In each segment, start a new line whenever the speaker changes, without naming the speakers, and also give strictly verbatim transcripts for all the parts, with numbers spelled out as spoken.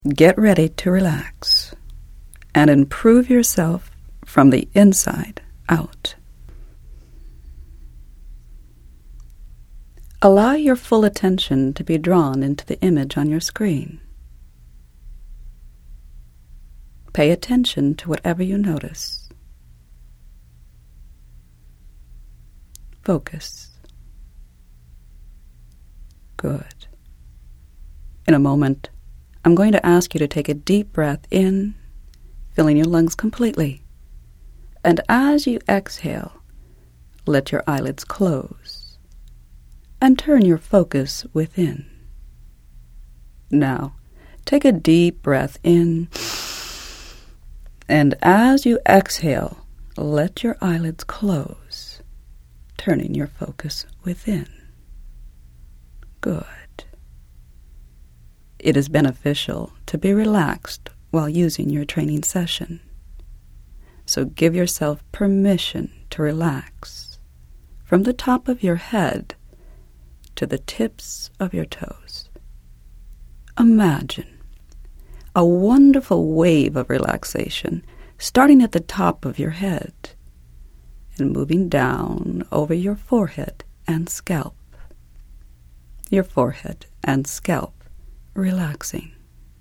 Get ready to relax and improve yourself from the inside out. Allow your full attention to be drawn into the image on your screen. Pay attention to whatever you notice. Focus. Good. In a moment, I'm going to ask you to take a deep breath in, filling your lungs completely. And as you exhale, let your eyelids close and turn your focus within. Now, take a deep breath in, and as you exhale, let your eyelids close, turning your focus within. Good. It is beneficial to be relaxed while using your training session. So give yourself permission to relax from the top of your head to the tips of your toes. Imagine a wonderful wave of relaxation starting at the top of your head and moving down over your forehead and scalp. Your forehead and scalp relaxing.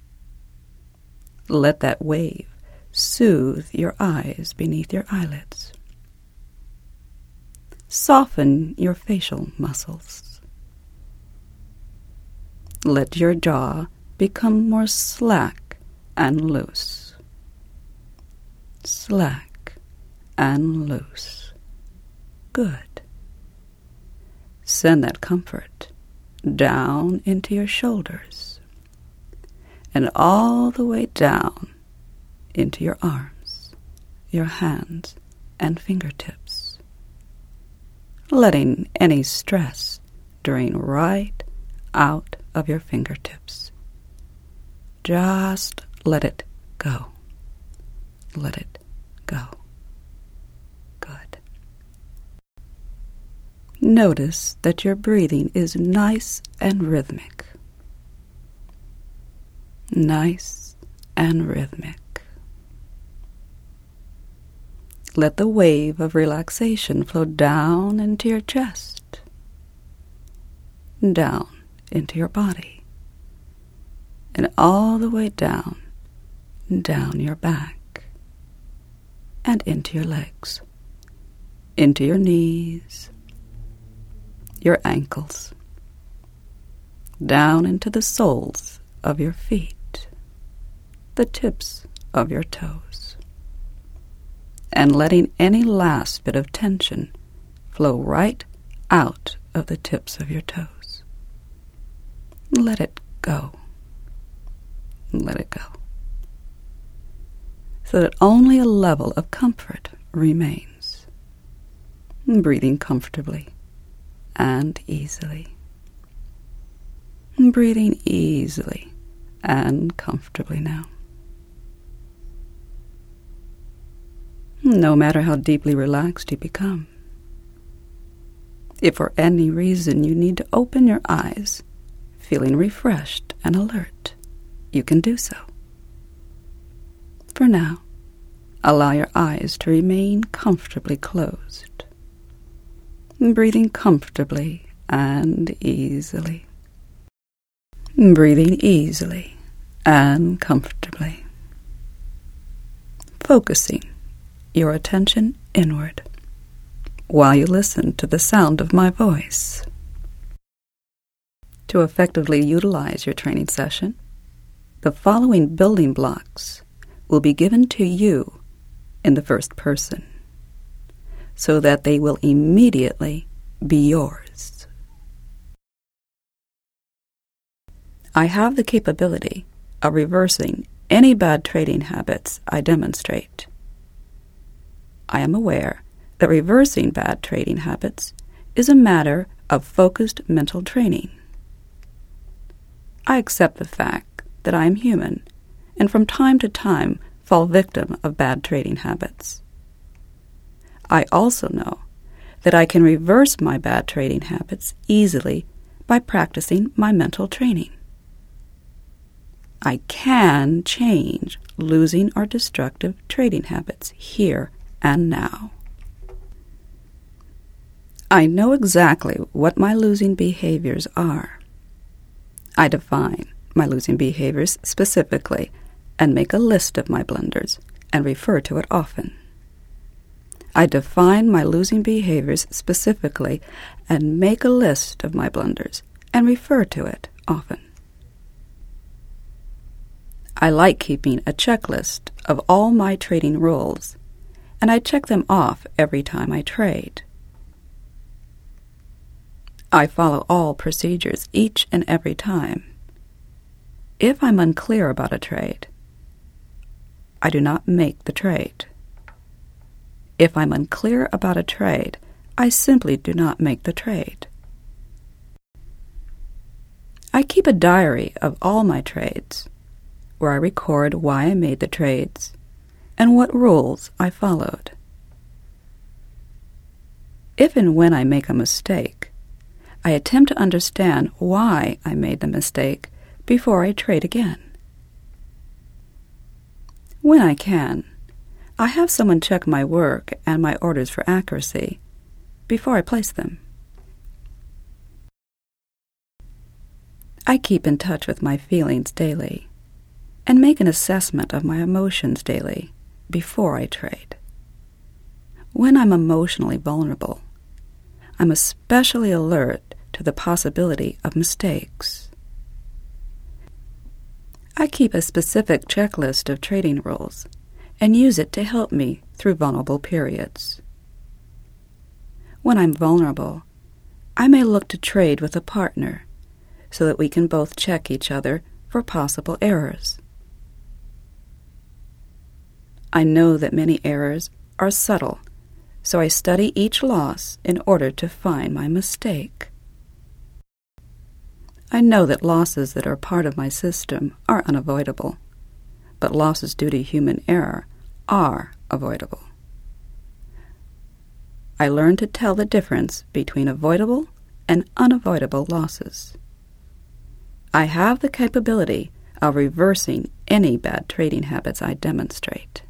Let that wave soothe your eyes beneath your eyelids. Soften your facial muscles. Let your jaw become more slack and loose. Slack and loose. Good. Send that comfort down into your shoulders and all the way down into your arms, your hands, and fingertips, letting any stress drain right out of your fingertips. Just let it go. Let it go. Good. Notice that your breathing is nice and rhythmic. Nice and rhythmic. Let the wave of relaxation flow down into your chest, down into your body, and all the way down, down your back, and into your legs, into your knees, your ankles, down into the soles of your feet, the tips of your toes, and letting any last bit of tension flow right out of the tips of your toes. Let it go. Let it go. So that only a level of comfort remains. Breathing comfortably and easily. Breathing easily and comfortably now. No matter how deeply relaxed you become, if for any reason you need to open your eyes, feeling refreshed and alert, you can do so. For now, allow your eyes to remain comfortably closed, breathing comfortably and easily. Breathing easily and comfortably. Focusing your attention inward while you listen to the sound of my voice. To effectively utilize your training session, the following building blocks will be given to you in the first person, so that they will immediately be yours. I have the capability of reversing any bad trading habits I demonstrate. I am aware that reversing bad trading habits is a matter of focused mental training. I accept the fact that I am human and from time to time fall victim of bad trading habits. I also know that I can reverse my bad trading habits easily by practicing my mental training. I can change losing or destructive trading habits here and now. I know exactly what my losing behaviors are. I define my losing behaviors specifically and make a list of my blunders and refer to it often. I define my losing behaviors specifically and make a list of my blunders and refer to it often. I like keeping a checklist of all my trading rules, and I check them off every time I trade. I follow all procedures each and every time. If I'm unclear about a trade, I do not make the trade. If I'm unclear about a trade, I simply do not make the trade. I keep a diary of all my trades, where I record why I made the trades and what rules I followed. If and when I make a mistake, I attempt to understand why I made the mistake before I trade again. When I can, I have someone check my work and my orders for accuracy before I place them. I keep in touch with my feelings daily and make an assessment of my emotions daily before I trade. When I'm emotionally vulnerable, I'm especially alert to the possibility of mistakes. I keep a specific checklist of trading rules and use it to help me through vulnerable periods. When I'm vulnerable, I may look to trade with a partner so that we can both check each other for possible errors. I know that many errors are subtle, so I study each loss in order to find my mistake. I know that losses that are part of my system are unavoidable, but losses due to human error are avoidable. I learn to tell the difference between avoidable and unavoidable losses. I have the capability of reversing any bad trading habits I demonstrate.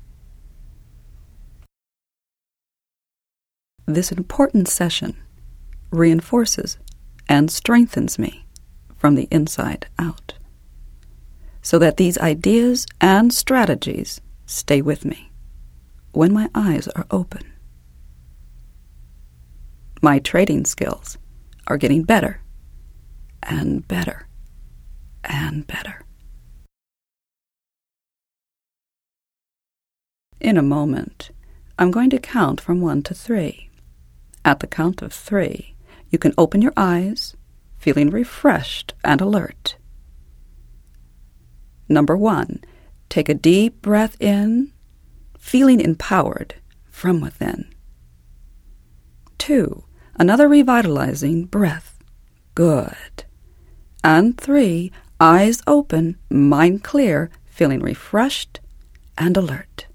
This important session reinforces and strengthens me from the inside out, so that these ideas and strategies stay with me when my eyes are open. My trading skills are getting better and better and better. In a moment, I'm going to count from one to three. At the count of three, you can open your eyes, feeling refreshed and alert. Number one, take a deep breath in, feeling empowered from within. Two, another revitalizing breath. Good. And three, eyes open, mind clear, feeling refreshed and alert.